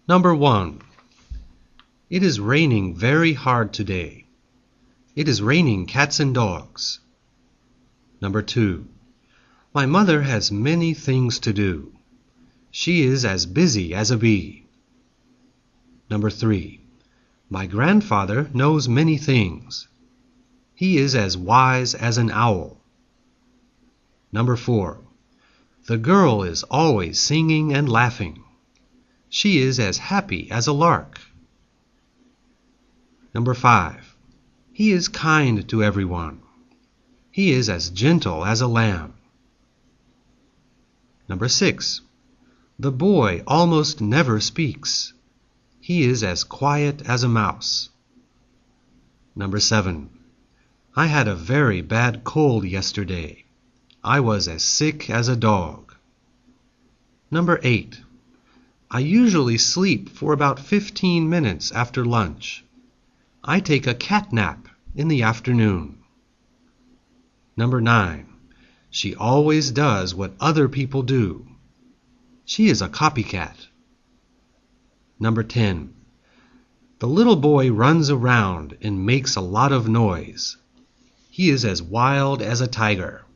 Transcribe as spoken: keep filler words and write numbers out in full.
Number one. It is raining very hard today. It is raining cats and dogs. Number two. My mother has many things to do. She is as busy as a bee. Number three. My grandfather knows many things. He is as wise as an owl. Number four. The girl is always singing and laughing. She is as happy as a lark. Number five. He is kind to everyone. He is as gentle as a lamb. Number six. The boy almost never speaks. He is as quiet as a mouse. Number seven. I had a very bad cold yesterday. I was as sick as a dog. Number eight. I usually sleep for about fifteen minutes after lunch. I take a cat nap in the afternoon. Number nine. She always does what other people do. She is a copycat. Number ten. The little boy runs around and makes a lot of noise. He is as wild as a tiger.